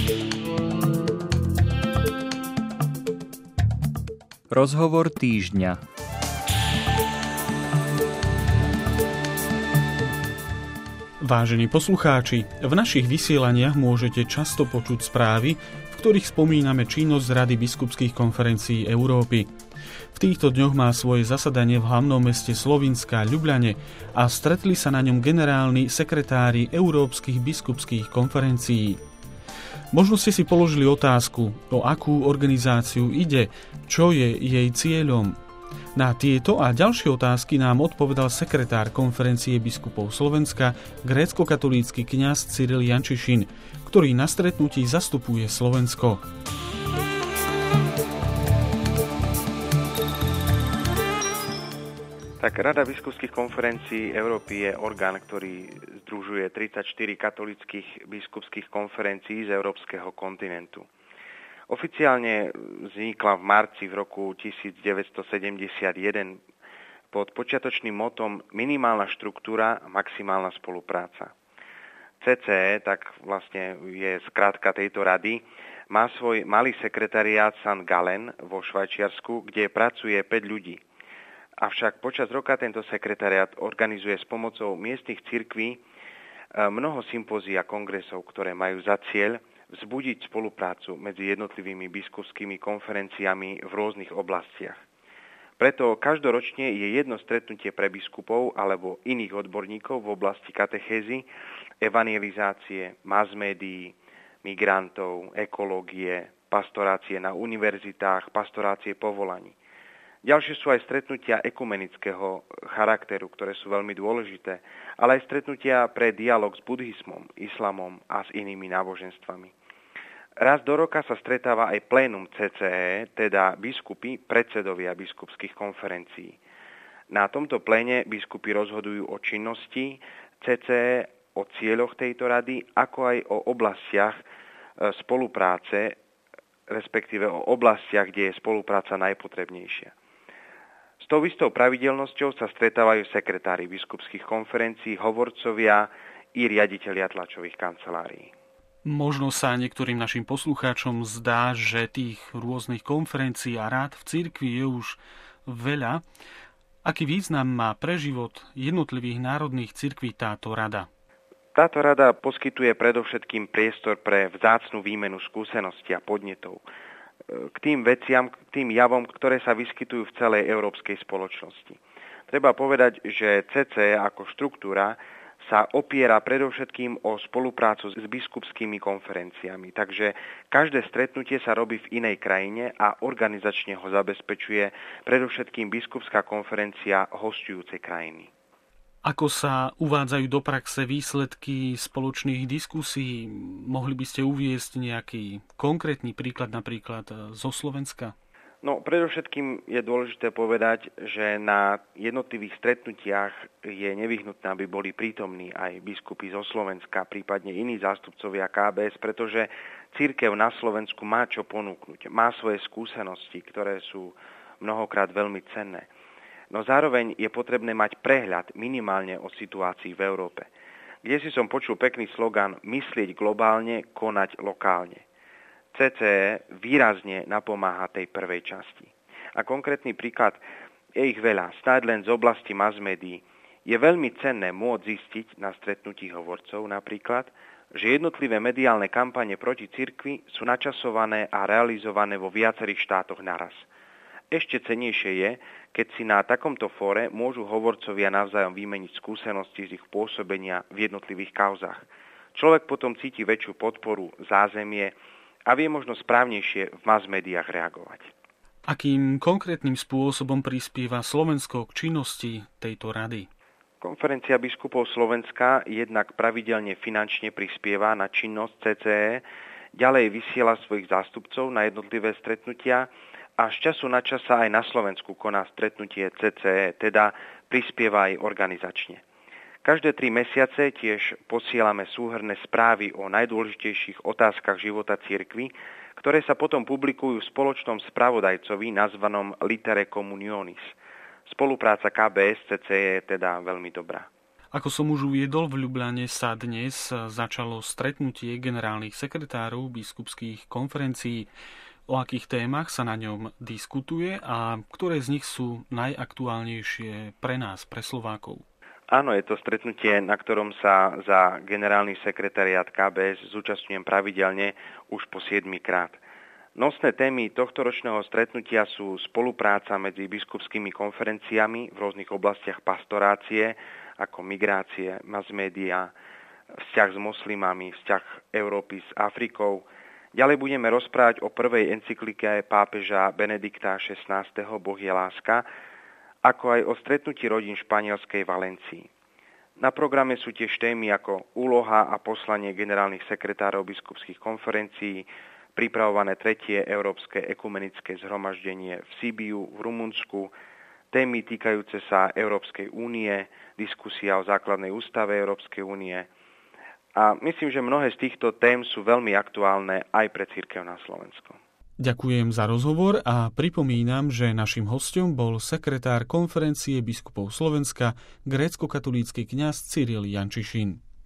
Rozhovor týždňa. Vážení poslucháči, v našich vysielaniach môžete často počuť správy, v ktorých spomíname činnosť Rady biskupských konferencií Európy. V týchto dňoch má svoje zasadanie v hlavnom meste Slovinska Ľubľane a stretli sa na ňom generálni sekretári Európskych biskupských konferencií. Možno ste si položili otázku, o akú organizáciu ide, čo je jej cieľom. Na tieto a ďalšie otázky nám odpovedal sekretár Konferencie biskupov Slovenska, grécko-katolícky kňaz Cyril Jančišin, ktorý na stretnutí zastupuje Slovensko. Tak Rada biskupských konferencií Európy je orgán, ktorý združuje 34 katolíckych biskupských konferencií z európskeho kontinentu. Oficiálne vznikla v marci v roku 1971 pod počiatočným motom minimálna štruktúra a maximálna spolupráca. CCE, tak vlastne je skrátka tejto rady, má svoj malý sekretariát St. Gallen vo Švajčiarsku, kde pracuje 5 ľudí. Avšak počas roka tento sekretariát organizuje s pomocou miestnych cirkví mnoho sympózií a kongresov, ktoré majú za cieľ vzbudiť spoluprácu medzi jednotlivými biskupskými konferenciami v rôznych oblastiach. Preto každoročne je jedno stretnutie pre biskupov alebo iných odborníkov v oblasti katechézy, evangelizácie, mass médií, migrantov, ekológie, pastorácie na univerzitách, pastorácie povolaní. Ďalšie sú aj stretnutia ekumenického charakteru, ktoré sú veľmi dôležité, ale aj stretnutia pre dialog s buddhizmom, islamom a s inými náboženstvami. Raz do roka sa stretáva aj plénum CCE, teda biskupy, predsedovia biskupských konferencií. Na tomto pléne biskupy rozhodujú o činnosti CCE, o cieľoch tejto rady, ako aj o oblastiach spolupráce, respektíve o oblastiach, kde je spolupráca najpotrebnejšia. S tou istou pravidelnosťou sa stretávajú sekretári biskupských konferencií, hovorcovia i riaditelia tlačových kancelárií. Možno sa niektorým našim poslucháčom zdá, že tých rôznych konferencií a rád v cirkvi je už veľa. Aký význam má pre život jednotlivých národných cirkví táto rada? Táto rada poskytuje predovšetkým priestor pre vzácnu výmenu skúseností a podnetov k tým veciam, k tým javom, ktoré sa vyskytujú v celej európskej spoločnosti. Treba povedať, že CCE ako štruktúra sa opiera predovšetkým o spoluprácu s biskupskými konferenciami. Takže každé stretnutie sa robí v inej krajine a organizačne ho zabezpečuje predovšetkým biskupská konferencia hosťujúcej krajiny. Ako sa uvádzajú do praxe výsledky spoločných diskusí? Mohli by ste uviesť nejaký konkrétny príklad napríklad zo Slovenska? No, predovšetkým je dôležité povedať, že na jednotlivých stretnutiach je nevyhnutné, aby boli prítomní aj biskupy zo Slovenska, prípadne iní zástupcovia KBS, pretože cirkev na Slovensku má čo ponúknuť. Má svoje skúsenosti, ktoré sú mnohokrát veľmi cenné. No zároveň je potrebné mať prehľad minimálne o situácii v Európe. Kde si som počul pekný slogan myslieť globálne, konať lokálne. CCE výrazne napomáha tej prvej časti. A konkrétny príklad, je ich veľa, snáď len z oblasti mass médií. Je veľmi cenné môcť zistiť na stretnutí hovorcov napríklad, že jednotlivé mediálne kampane proti cirkvi sú načasované a realizované vo viacerých štátoch naraz. Ešte cennejšie je, keď si na takomto fóre môžu hovorcovia navzájom vymeniť skúsenosti z ich pôsobenia v jednotlivých kauzách. Človek potom cíti väčšiu podporu, zázemie a vie možno správnejšie v mass médiách reagovať. Akým konkrétnym spôsobom prispieva Slovensko k činnosti tejto rady? Konferencia biskupov Slovenska jednak pravidelne finančne prispieva na činnosť CCE, ďalej vysiela svojich zástupcov na jednotlivé stretnutia a z času na čas sa aj na Slovensku koná stretnutie CCE, teda prispieva aj organizačne. Každé 3 mesiace tiež posielame súhrnné správy o najdôležitejších otázkach života cirkvi, ktoré sa potom publikujú v spoločnom spravodajcovi nazvanom Litere Communionis. Spolupráca KBS CCE je teda veľmi dobrá. Ako som už uviedol, v Ljubljane sa dnes začalo stretnutie generálnych sekretárov biskupských konferencií. O akých témach sa na ňom diskutuje a ktoré z nich sú najaktuálnejšie pre nás, pre Slovákov? Áno, je to stretnutie, na ktorom sa za generálny sekretariát KBS zúčastňujem pravidelne už po 7. krát. Nosné témy tohtoročného stretnutia sú spolupráca medzi biskupskými konferenciami v rôznych oblastiach pastorácie, ako migrácie, mass media, vzťah s moslimami, vzťah Európy s Afrikou. Ďalej budeme rozprávať o prvej encyklike pápeža Benedikta XVI. Boh je láska, ako aj o stretnutí rodín španielskej Valencii. Na programe sú tiež témy ako úloha a poslanie generálnych sekretárov biskupských konferencií, pripravované 3. Európske ekumenické zhromaždenie v Sibiu v Rumunsku, témy týkajúce sa Európskej únie, diskusia o základnej ústave Európskej únie. A myslím, že mnohé z týchto tém sú veľmi aktuálne aj pre cirkev na Slovensku. Ďakujem za rozhovor a pripomínam, že naším hosťom bol sekretár Konferencie biskupov Slovenska, grécko-katolícky kňaz Cyril Jančišin.